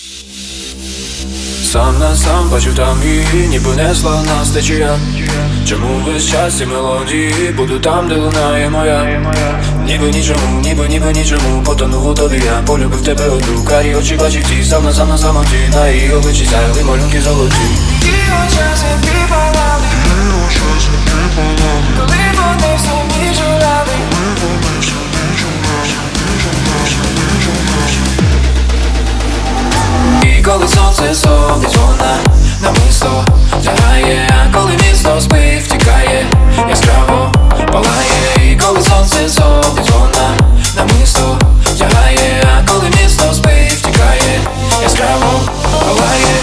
Сам на сам бачу там її, ніби несла нас течія. Чому весь час ці мелодії буду там, де лунає моя? Ніби нічому, потонув у тобі я. Полюбив тебе одну, карі очі бачив ті. Сам на самоті, на її обличчі сяяли малюнки золоті. Коли вони всі ніч гуляли, і коли сонце сходить, вона намисто тягає, а коли місто спить, втікає, яскраво палає. І коли сонце сходить, вона намисто тягає, а коли місто спить, втікає, яскраво палає.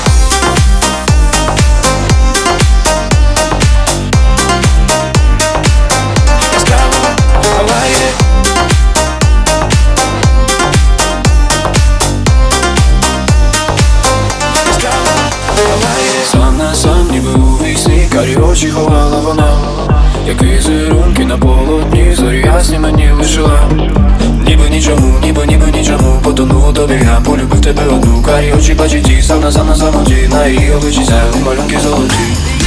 Сам на сам, ніби у вісні, карі очі ховала вона, як візерунки на полотні, зорі ясні мені лишила. Ніби нічому, потонув у тобі я. Полюбив тебе одну, карі очі бачить ті. Сам на самоті, на її обличчі сяяли малюнки золоті.